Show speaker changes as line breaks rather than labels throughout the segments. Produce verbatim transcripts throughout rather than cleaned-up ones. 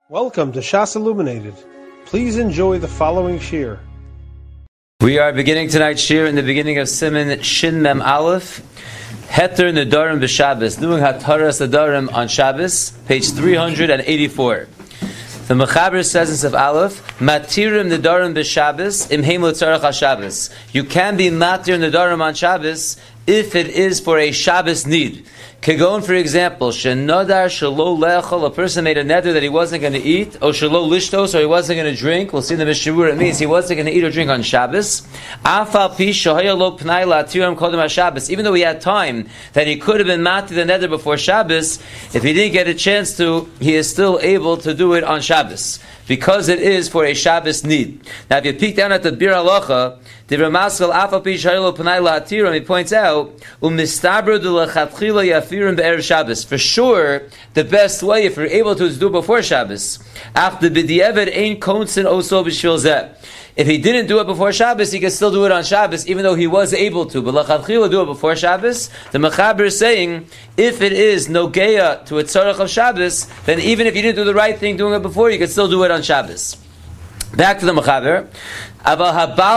Welcome to Shas Illuminated. Please enjoy the following shir.
We are beginning tonight's shir in the beginning of Siman Shin Mem Aleph, Heter Nedarim b'Shabbos, doing Hataras Nedarim on Shabbos, page three hundred eighty-four. The Mechaber says in Sef Aleph, Matirim Nedarim b'Shabbos, Imheim L'Tzarech HaShabbos. You can be Matir Nedarim on Shabbos if it is for a Shabbos need. Kegon, for example, Shenodar Shelo Lechol, a person made a neder that he wasn't going to eat, or Shelo Lishtos, or he wasn't going to drink. We'll see in the Mishabur, it means he wasn't going to eat or drink on Shabbos. Afal Pi Shahaya Lo Pnai La'atiram Kodem HaShabbos. Even though he had time that he could have been mati the neder before Shabbos, if he didn't get a chance to, he is still able to do it on Shabbos, because it is for a Shabbos need. Now, if you peek down at the Bir Halacha, the Ramaskal Afal Pi Shahaya Lo Pnai La'atiram, he points out, Umistabru de L'Chatchila Yafirim Be'erev Shabbos. For sure, the best way, if you're able to, is to do it before Shabbos. After B'di'evet Ein Konsin Oso B'Shvil Zeh. If he didn't do it before Shabbos, he can still do it on Shabbos, even though he was able to. But L'Chatchila do it before Shabbos. The Mechaber is saying, if it is Nogeya to a Tzarech of Shabbos, then even if you didn't do the right thing doing it before, you can still do it on Shabbos. Back to the Mechaber. But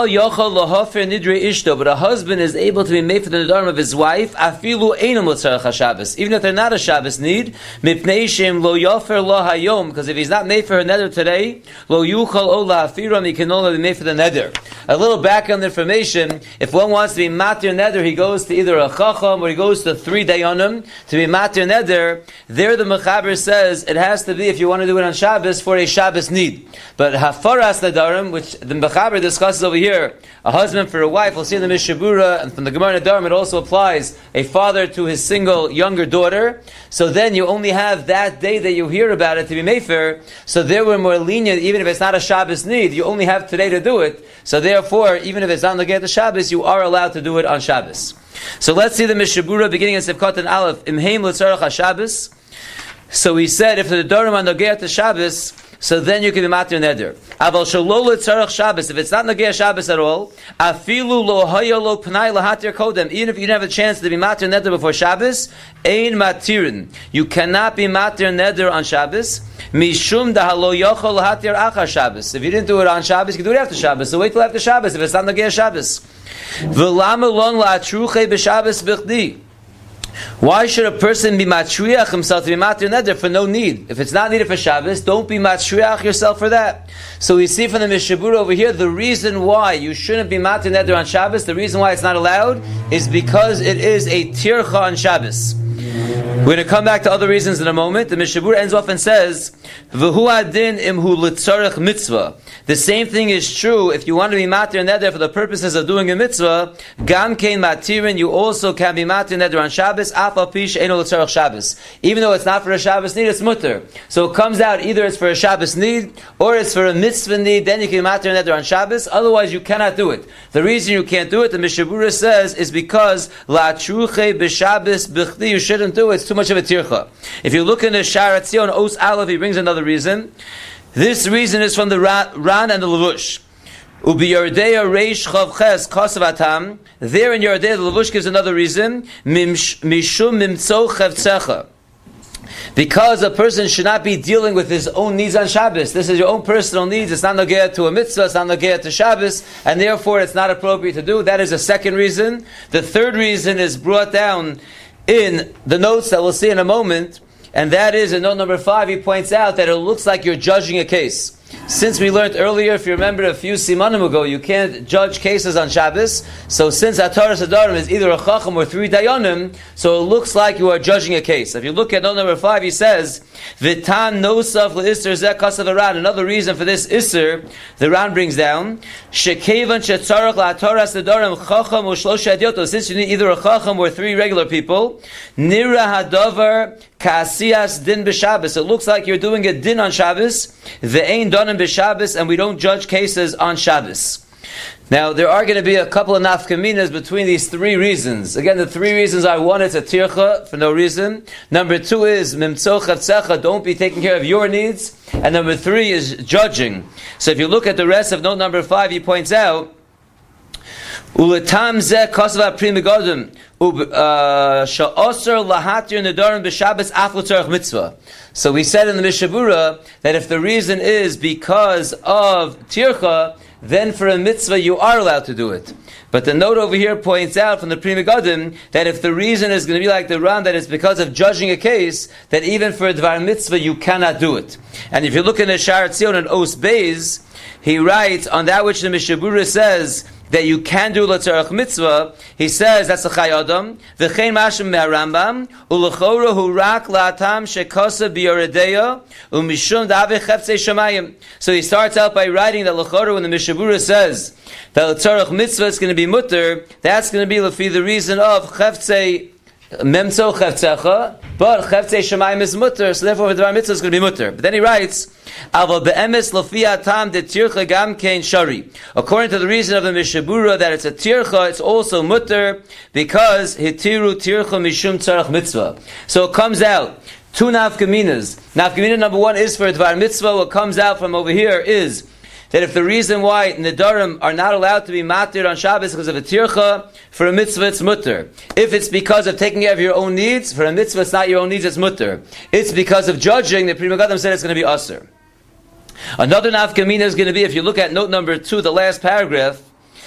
a husband is able to be made for the nedarim of his wife, even if they're not a Shabbos need, because if he's not made for her neder today, he can only be made for the neder. A little background information: if one wants to be matir neder, he goes to either a chacham or he goes to three dayanim to be matir neder. There, the Mechaber says it has to be, if you want to do it on Shabbos, for a Shabbos need. But hafaras nedarim, which the Mechaber discusses over here, a husband for a wife, we'll see in the Mishabura, and from the Gemara Nedarim it also applies, a father to his single younger daughter. So then you only have that day that you hear about it to be mefer. So there we're more lenient, even if it's not a Shabbos need, you only have today to do it. So therefore, even if it's not Nogeh to Shabbos, you are allowed to do it on Shabbos. So let's see the Mishabura beginning in Sivkot and Aleph, Imheim L'Tzarech HaShabbos. So he said, if the Nedarim are Nogeh to Shabbos, so then you can be matir neder. Aval shelo l'tzarech Shabbos. If it's not nageh Shabbos at all, afilu lo haya lo pnai lahatir kodem. Even if you didn't have a chance to be matir neder before Shabbos, ein matirin. You cannot be matir neder on Shabbos. Mishum dahalo yochol lahatir achar Shabbos. If you didn't do it on Shabbos, you can do it after Shabbos. So wait till after Shabbos if it's not nageh Shabbos. V'lama lon la'atruche b'Shabbos b'chdi. Why should a person be matriach himself to be matir neder for no need? If it's not needed for Shabbos, don't be matriach yourself for that. So we see from the Mishabura over here, the reason why you shouldn't be matir neder on Shabbos, the reason why it's not allowed, is because it is a tircha on Shabbos. We're going to come back to other reasons in a moment. The Mishabura ends off and says, V'hu adin imhu l'tzarech mitzvah. The same thing is true if you want to be matir neder for the purposes of doing a mitzvah. Gam kein matirin, you also can be matir neder on Shabbos. Afal pi she'eino l'tzarech Shabbos. Even though it's not for a Shabbos need, it's mutter. So it comes out either it's for a Shabbos need or it's for a mitzvah need. Then you can matir neder on Shabbos. Otherwise, you cannot do it. The reason you can't do it, the Mishabura says, is because la'atruche b'Shabbos b'chdi. You shouldn't do it. It's too much of a tircha. If you look in the Sha'ar Hatzion Os Aleph, he brings another reason. This reason is from the Ran and the Levush. Ubi Yordeya Reish Chav Ches Kosav Atam. There in Yordeya, the Levush gives another reason. Mishum Mimtzo Chavtzecha. Because a person should not be dealing with his own needs on Shabbos. This is your own personal needs. It's not nogeh to a mitzvah. It's not nogeh to Shabbos. And therefore, it's not appropriate to do. That is a second reason. The third reason is brought down in the notes that we'll see in a moment, and that is in note number five, he points out that it looks like you're judging a case. Since we learned earlier, if you remember a few simanim ago, you can't judge cases on Shabbos. So since Hataras Nedarim is either a chacham or three dayanim, so it looks like you are judging a case. If you look at note number five, he says, V'tan nosaf le'isser zeh kasav aran. Another reason for this isser, the Ran brings down, shekevan shetzarach la'Hataras Nedarim chacham u'shlosh hadyotos. Since you need either a chacham or three regular people, nira hadavar Kasiyas din b'Shabbos. It looks like you're doing a din on Shabbos. Ve'ein danim b'Shabbos, and we don't judge cases on Shabbos. Now, there are going to be a couple of nafkaminas between these three reasons. Again, the three reasons are: one, it's a tircha for no reason. Number two is mimtzo chavtzecha, don't be taking care of your needs. And number three is judging. So if you look at the rest of note number five, he points out, Uletam zeh kasav Pri Megadim sha'osar lahatir nedarim b'Shabbos af l'tzarech mitzvah. So we said in the Mishnah Berurah that if the reason is because of tircha, then for a mitzvah you are allowed to do it. But the note over here points out from the Pri Megadim that if the reason is going to be like the Ram, that it's because of judging a case, that even for a dvar mitzvah you cannot do it. And if you look in the Sha'ar Tzion and Os Beis, he writes on that which the Mishnah Berurah says that you can do l'tzarech mitzvah, he says that's a Chai Adam. V'chein mashim me'arambam u'lechora hu rak la'atam shekosa biyoredeya u'mishum da'aveh cheftzei shamayim. So he starts out by writing that l'chora when the Mishnah Berurah says that l'tzarech mitzvah is going to be mutter, that's going to be lefi the reason of cheftzei memtzo cheftzecha, but cheftzei shamayim is mutter, so therefore the dvar mitzvah is going to be mutter. But then he writes, Aval be'emes lofi atam de tircha gam kein shari. According to the reason of the Mishnah Berurah that it's a tircha, it's also mutter because hitiru tircha mishum tzarech mitzvah. So it comes out two nafkaminas. Nafkamina number one is for a dvar mitzvah. What comes out from over here is that if the reason why nedarim are not allowed to be matir on Shabbos because of a tircha, for a mitzvah it's mutter. If it's because of taking care of your own needs, for a mitzvah it's not your own needs, it's mutter. It's because of judging, the Pri Megadim said it's going to be asur. Another nafkamina is going to be, if you look at note number two, the last paragraph,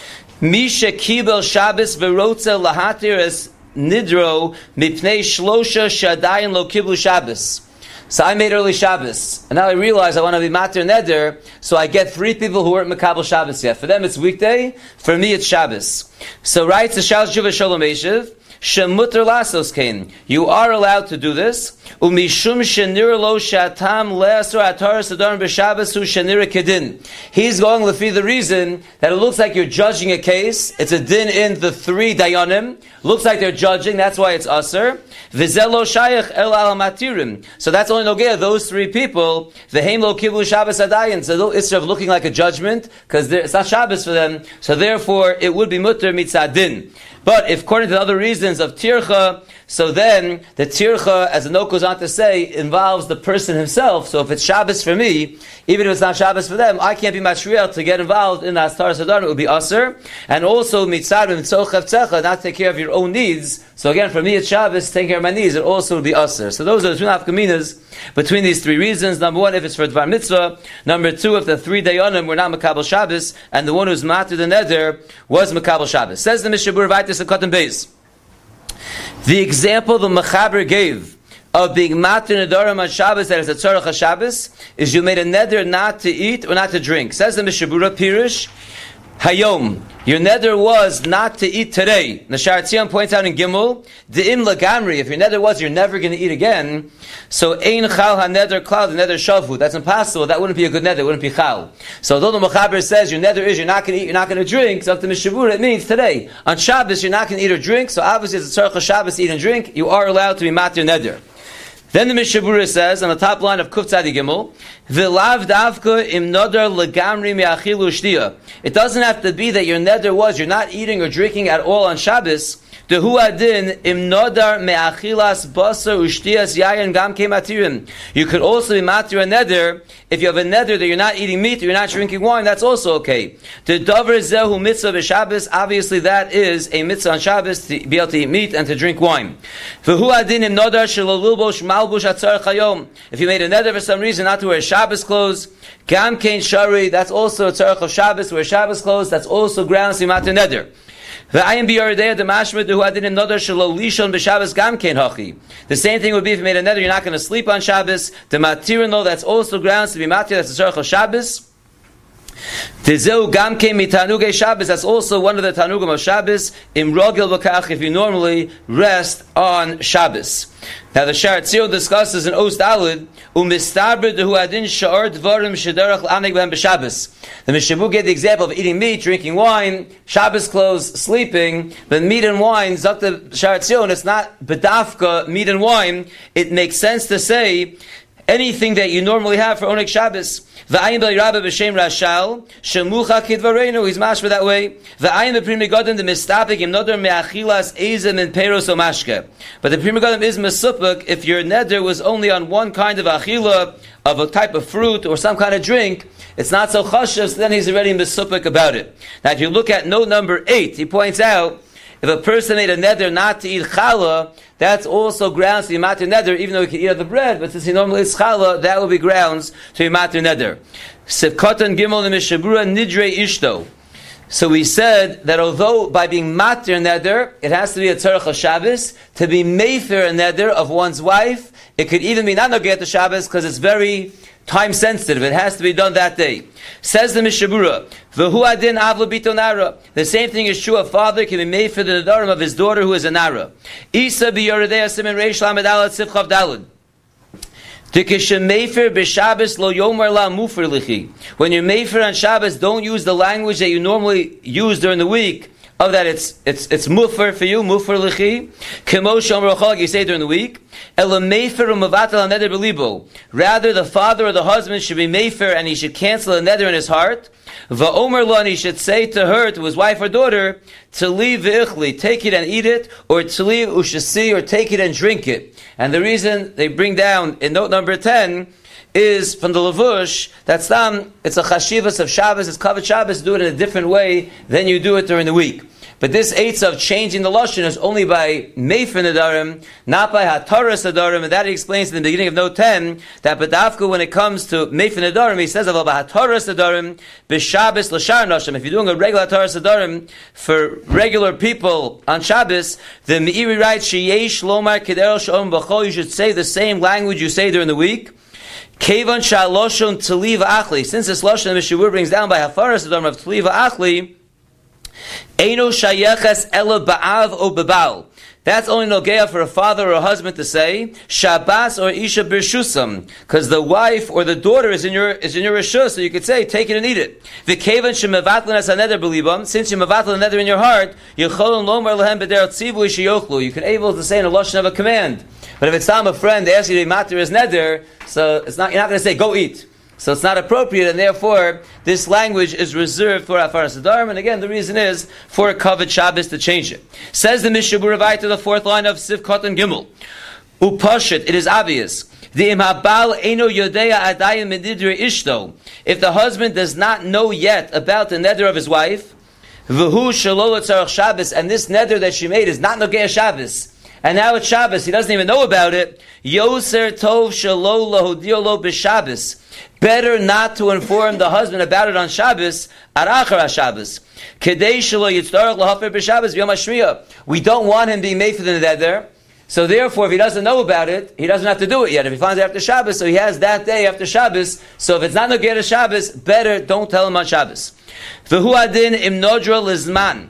Misha kibel Shabbos v'rotza lahatir es nidro mipnei shlosha shadayin lo kiblu Shabbos. So I made early Shabbos, and now I realize I want to be matir neder, so I get three people who weren't makabel Shabbos yet. For them it's weekday, for me it's Shabbos. So writes the Shal Tshuva Shalom Eshev, Shemutter lasos kain. You are allowed to do this. Umishum shenir lo shatam le'asur atar sadarim b'Shabbos hu shenir kedin. He's going lefi the reason that it looks like you're judging a case. It's a din in the three dayanim. Looks like they're judging. That's why it's asur. V'zelo shayach el al matirim. So that's only nogea those three people. V'heim lo kiblu Shabbos adayin. So instead of looking like a judgment, because it's not Shabbos for them, so therefore it would be mutter mitzad din. But if according to the other reasons of tircha, so then the tircha, as the note goes on to say, involves the person himself. So if it's Shabbos for me, even if it's not Shabbos for them, I can't be mashriel to get involved in the Astar Sadarim. It would be asur. And also mitzad mitzvah chavtzecha, not take care of your own needs. So again, for me it's Shabbos, taking care of my needs, it also would be asur. So those are the two nafkaminas between these three reasons. Number one, if it's for dvar mitzvah. Number two, if the three dayanim were not makabel Shabbos, and the one who's matir the neder was makabel Shabbos. Says the Mishnah Berurah Vaitis and Katan Beis. The example the Mechaber gave of being matir nedarim on Shabbos that is a tzarech HaShabbos is you made a neder not to eat or not to drink. Says the Mishnah Berurah Pirush, Hayom, your neder was not to eat today. The Sha'ar Tzion points out in Gimel, De'im lagamri, if your neder was you're never going to eat again, so ein chal ha-neder klal, the neder shavu. That's impossible. That wouldn't be a good neder. It wouldn't be chal. So although the Mechaber says your neder is you're not going to eat, you're not going to drink, so up to Mishnah Berurah it means today. On Shabbos you're not going to eat or drink, so obviously it's a tzarech Shabbos to eat and drink, you are allowed to be matir neder. Then the Mishnah Berurah says on the top line of Kuf Tzadi Gimel, "V'lav davka im nodar legamri me'achilu shtiya." It doesn't have to be that your neder was you're not eating or drinking at all on Shabbos. Dehu adin im nodar me'achilas basar ushtiyas yayin gam kematirim. You could also be matir a neder if you have a neder that you're not eating meat or you're not drinking wine. That's also okay. The davar zehu mitzvah b'Shabbos. Obviously, that is a mitzvah on Shabbos to be able to eat meat and to drink wine. V'hu adin im nodar shelolulbosh malbush atzar chayom. If you made a neder for some reason not to wear Shabbos clothes, gam kein shari. That's also a tzarech of Shabbos. Wear Shabbos clothes. That's also grounds to be matir neder. The same thing would be if you made a neder, you're not going to sleep on Shabbos. The matirin, though, that's also grounds to be matir, that's the tzarech of Shabbos. That's also one of the tanugim of Shabbos. Im rogel b'kach, if you normally rest on Shabbos. Now the Sha'ar Tzion discusses in Os Daled, u'mistaber dehu adin sha'ar dvarim shederach l'aneg b'hem b'Shabbos. The Mishnah Berurah gave the example of eating meat, drinking wine, Shabbos clothes, sleeping. But meat and wine, Zok the Sha'ar Tzion, it's not bedafka meat and wine. It makes sense to say anything that you normally have for Oneg Shabbos. V'ayin bel Rabba b'shem Rashal shemucha kidvareinu. He's mashma that way. V'ayin b'Pri Megadim the mistapik im nodar me'achilas ezim and peros o mashke. But the Pri Megadim is mesupik if your neder was only on one kind of achila, of a type of fruit or some kind of drink. It's not so chashav, so then he's already mesupik about it. Now if you look at note number eight, he points out if a person made a neder not to eat challah, that's also grounds to yimatir neder, even though he can eat of the bread, but since he normally eats challah, that will be grounds to yimatir neder. Sivkatan gimel mishabura nidre ishto. So we said that although by being matir neder, it has to be a tzarech Shabbos, to be mefer neder of one's wife, it could even be not nogeh to Shabbos because it's very time sensitive. It has to be done that day. Says the Mishabura, V'hu adin avlo bito nara. The same thing is true. A father can be made for the nedarim of his daughter who is a nara. Isa biyoredei simin reish lamed alat sifchav dalud. When you're mefer on Shabbos, don't use the language that you normally use during the week. Of that, it's it's it's mufer for you, mufer lichi. Kemo shomer ochag, you say during the week. Ela mefer u'mavatel neder belibo. Rather, the father or the husband should be mefer and he should cancel a neder in his heart. Va'omer lo, and he should say to her, to his wife or daughter, to leave v'ichli, take it and eat it, or to leave ushasi, or take it and drink it. And the reason they bring down in note number ten is from the Levush, that's um, it's a chashivas of Shabbos, it's kavod Shabbos, do it in a different way than you do it during the week. But this eitz of changing the lashon is only by mefer nedarim, not by hataras nedarim, and that he explains in the beginning of note ten, that Badavka, when it comes to mefer nedarim, he says about hataras nedarim, b'Shabbos l'shar nashim. If you're doing a regular hataras nedarim for regular people on Shabbos, the Meiri writes, sheyesh lomar keder sh'om b'chol, you should say the same language you say during the week. Kevan shaloshon teliva achli. Since this lashon the Mishavur brings down by hafaras nedarim of teliva achli, Eino shayeches ela ba'av o bebal. That's only nogeya for a father or a husband to say Shabbos or Isha birshusam, because the wife or the daughter is in your is in your rishus, so you could say take it and eat it. V'kevan shemevatlan as haneder belibam, since you mevatlan neder in your heart, yecholon lomar lehem b'der tzivu ishiyochlu. You can able to say in a lashon of a command. But if it's not a friend, they ask you to matter his neder, so it's not you're not going to say go eat. So it's not appropriate, and therefore this language is reserved for Afaras Nedarim. And again, the reason is for Kavod Shabbos to change it. Says the Mishabur Ravai to the fourth line of Sivkot and Gimel. Upashit, it is obvious. The imhabal eno yodeya adayim medidre ishto. If the husband does not know yet about the neder of his wife, v'hu shalol tzarech Shabbos, and this neder that she made is not nogei Shabbos. And now it's Shabbos, he doesn't even know about it. Yoser tov shalo lahodiolo b'Shabbos. Better not to inform the husband about it on Shabbos, arachar Shabbos. Kedei shalo yitzdarach lahafer b'Shabbos b'yom hashmiyah. We don't want him being made for the neder. So therefore, if he doesn't know about it, he doesn't have to do it yet. If he finds it after Shabbos, so he has that day after Shabbos. So if it's not nogei to Shabbos, better don't tell him on Shabbos. V'hu adin im nodra lizman.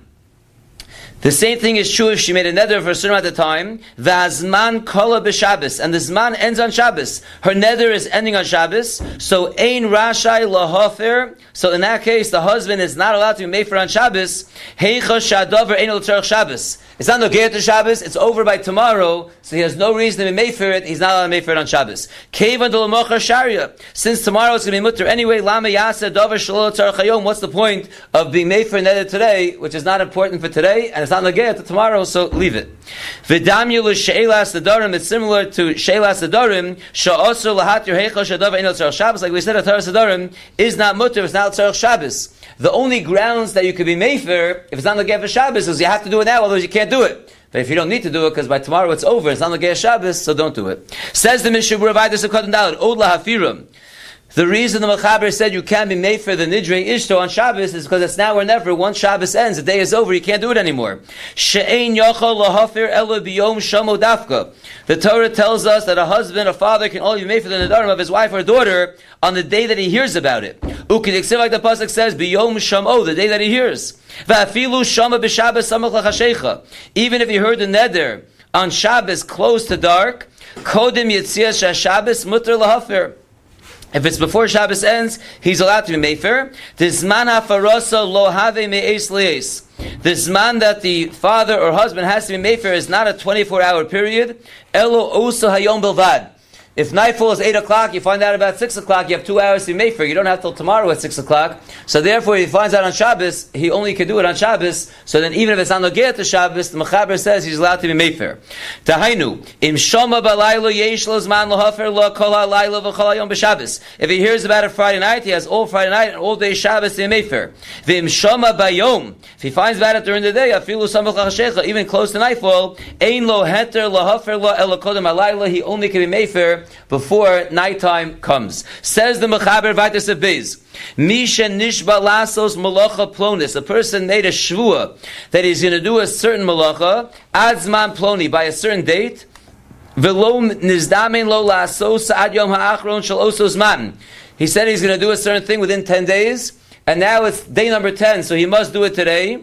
The same thing is true if she made a neder for a certain amount of time. V'azman kola b'Shabbos, and the zman ends on Shabbos. Her neder is ending on Shabbos, so ein rashai lahofer. So in that case, the husband is not allowed to be made for on Shabbos. Heicha shadavar ein l'tzarech Shabbos. It's not nogei to Shabbos. It's over by tomorrow, so he has no reason to be made for it. He's not allowed to be made for it on Shabbos. Kevan d'lamocher sharia. Since tomorrow it's going to be mutter anyway. Lama yasa davar shalol l'tzarech hayom. What's the point of being made for neder today, which is not important for today, and it's not nogei to tomorrow, so leave it. V'damyu l'sheilas nedarim. It's similar to sheilas nedarim. Sha'osur lahatir heicha shadavar ein l'tzarech Shabbos. Like we said, hataras nedarim is not mutter. It's not l'tzarech Shabbos. The only grounds that you could be mefer if it's not nogei for Shabbos is you have to do it now, otherwise you can't do it. But if you don't need to do it because by tomorrow it's over, it's not nogei Shabbos, so don't do it. Says the Mishabur of Aydus Akot and Daled, Od lahafirim. The reason the Mechaber said you can't be made for the Nidrei Ishto on Shabbos is because it's now or never. Once Shabbos ends, the day is over, you can't do it anymore. She'ein yochol lahafir elo biyom shamo dafka. The Torah tells us that a husband, a father, can only be made for the Nedarim of his wife or daughter on the day that he hears about it. Ukidiksiv, like the Pasuk says, biyom shamo, the day that he hears. Va'afilu shama b'Shabbos samach l'chashecha. Even if he heard the Neder on Shabbos close to dark, kodim yitzias sha'Shabbos mutter lahafir. If it's before Shabbos ends, he's allowed to be mefer. The zman hafarosa lo have me'es li'es. The zman that the father or husband has to be mefer is not a twenty-four hour period. Elo osa hayom belvad. If nightfall is eight o'clock, you find out about six o'clock, you have two hours to be Mefer. You don't have till tomorrow at six o'clock. So therefore, if he finds out on Shabbos, he only can do it on Shabbos. So then even if it's on Nogeh to Shabbos, the Mechaber says he's allowed to be Mefer. Tahainu, im shoma balaylo yesh lo zman lohafer lo kol halaylo v'chol hayom b'Shabbos. If he hears about it Friday night, he has all Friday night and all day Shabbos to be Mefer. V'im shoma bayom, if he finds about it during the day, afilu samach l'chashecha, even close to nightfall, ein lo heter lohafer lo elo kodem halaylo, he only can be Mefer before nighttime comes. Says the Mechaber Vaitis of Beis, Misha nishba lasos malacha plonis. A person made a shvua that he's going to do a certain malacha, adzman ploni, by a certain date, velo nizdamen lo lasos ad yom ha'achron shel osos man. He said he's going to do a certain thing within ten days, and now it's day number ten, so he must do it today.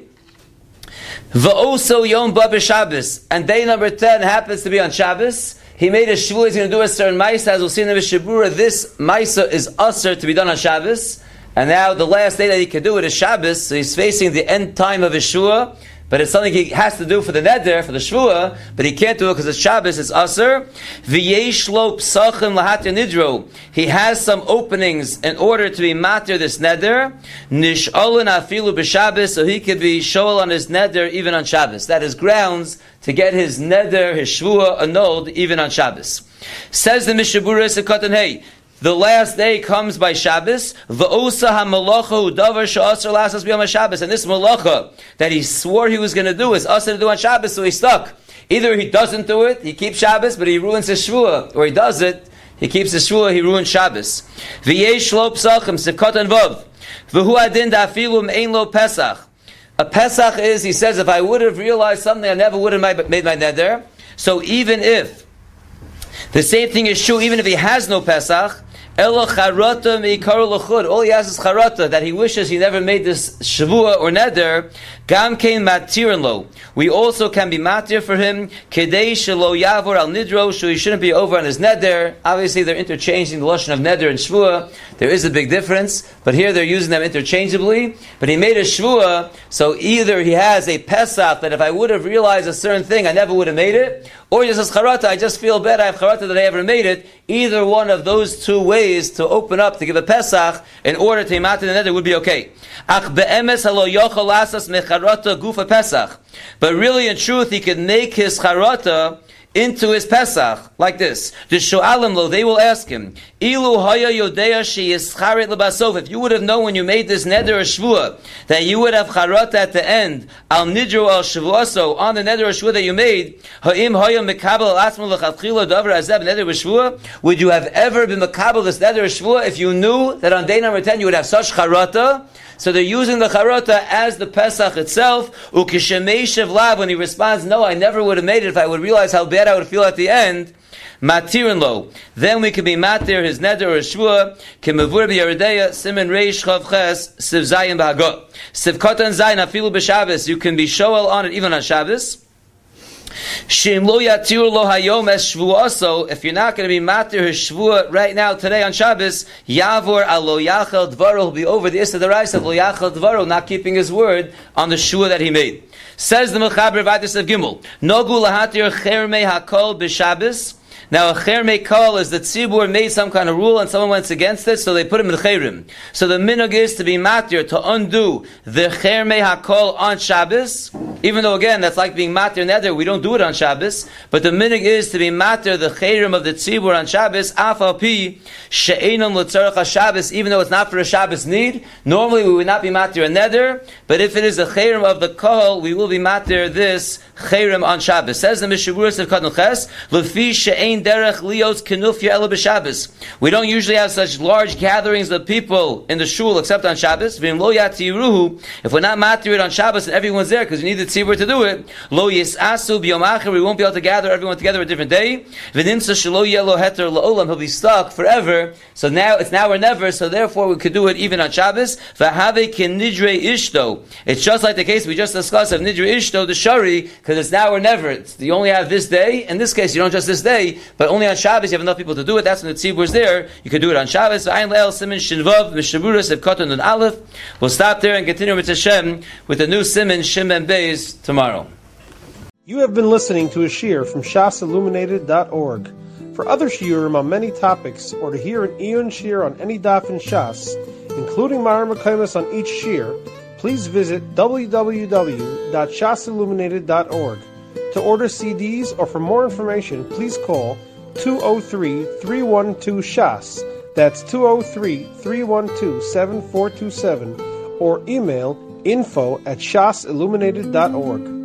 V'oso yom ba b'Shabbos, and day number ten happens to be on Shabbos. He made a shvua, he's going to do a certain maisa, as we'll see in the Mishabura. This maisa is usher to be done on Shabbos, and now the last day that he can do it is Shabbos, so he's facing the end time of his shvua, but it's something he has to do for the neder, for the shvua, but he can't do it because it's Shabbos, it's usher. V'yesh lo psachim lahatir nidro. He has some openings in order to be matir this neder. Nish'olin afilu b'Shabbos, so he could be shoel on his neder even on Shabbos. That is grounds to get his neder, his shvua annulled even on Shabbos. Says the Mishabura Sekatan Hey, the last day comes by Shabbos. V'osa ha-malacha u'davar she'asar lasas b'yom ha-Shabbos. And this malacha that he swore he was going to do is asar to do on Shabbos, so he's stuck. Either he doesn't do it, he keeps Shabbos, but he ruins his shvua, or he does it, he keeps his shvua, he ruins Shabbos. V'yesh lo psachim sekatan vav. V'hu adin da'afilum ein lo pesach. A Pesach is, he says, if I would have realized something, I never would have made my neder. So even if, the same thing is true, even if he has no Pesach, all he has is charata, that he wishes he never made this shavua or neder. Gam kein matirin lo. We also can be matir for him. Kedei shelo yavor al nidro, so he shouldn't be over on his neder. Obviously, they're interchanging the lashon of neder and shvua. There is a big difference, but here they're using them interchangeably. But he made a shvua, so either he has a pesach that if I would have realized a certain thing, I never would have made it, or he just says charata, I just feel bad I have charata that I ever made it. Either one of those two ways to open up to give a pesach in order to matir the neder would be okay. Ach be'emes halo yochol lasas mecharata gufa pesach. But really, in truth, he could make his charata into his Pesach, like this. The Sho'alim lo, they will ask him, Ilu haya yodea she'yischaret lebasov. If you would have known when you made this neder or shvua, that you would have charata at the end, al nidro al shvuaso, on the neder or shvua that you made, ha'im haya mekabel al asmu l'chatchila davar azeb neder or shvua, would you have ever been mekabel this neder or shvua if you knew that on day number ten you would have such charata? So they're using the charata as the Pesach itself. Ukishemei shevlav, when he responds, no, I never would have made it if I would realize how bad I would feel at the end. Matirin lo. Then we can be matir his neder or shvua. Kemavur b'yaredeya simin reish chav ches siv zayin b'hagot. Siv kotan zayin afilu b'Shabbos. You can be shoel on it even on Shabbos. Shim lo yatir lo hayom es shvuaso. If you're not going to be matir his shvua right now today on Shabbos, yavor alo yachal dvaro, will be over the issa deraisa of lo yachal dvaro, not keeping his word on the shvua that he made. Says the Mechaber Vaitis of Gimel, Nogu lahatir chermei hakol b'Shabbos. Now, a chermei kol is that Tzibur made some kind of rule and someone went against it, so they put him in cherim. So the minhag is to be matir, to undo the chermei hakol on Shabbos, even though, again, that's like being matir neder, we don't do it on Shabbos, but the minhag is to be matir, the cherim of the Tzibur on Shabbos, af al pi, she'enon l'tzarech ha-Shabbos, even though it's not for a Shabbos need. Normally, we would not be matir a neder, but if it is a cherim of the kol, we will be matir this cherim on Shabbos. Says the Mishavuras of Kadon Ches, l'fi she'ein derech lios kenufya ela b'Shabbos. We don't usually have such large gatherings of people in the shul except on Shabbos. V'im lo yatiruhu, if we're not matir it on Shabbos and everyone's there because we need the tzibur to do it, lo yisasu b'yom acher, we won't be able to gather everyone together a different day. V'nimsa shelo yelo heter la'olam, he'll be stuck forever. So now it's now or never. So therefore we could do it even on Shabbos. V'have ken nidre ishto. It's just like the case we just discussed of nidre ishto the shari, because it's now or never. It's, you only have this day. In this case, you don't just this day. But only on Shabbos you have enough people to do it. That's when the tzibur is there. You can do it on Shabbos. We'll stop there and continue with Hashem with the new Siman Shimon Beis tomorrow.
You have been listening to a shiur from shas illuminated dot org. For other shiurim on many topics, or to hear an Iyun shir on any daf in Shas, including Ma'ar Mekaymas on each shir, please visit w w w dot shas illuminated dot org. To order C Ds or for more information, please call two oh three, three one two, shas. That's two oh three, three one two, seven four two seven, or email info at shas illuminated dot org.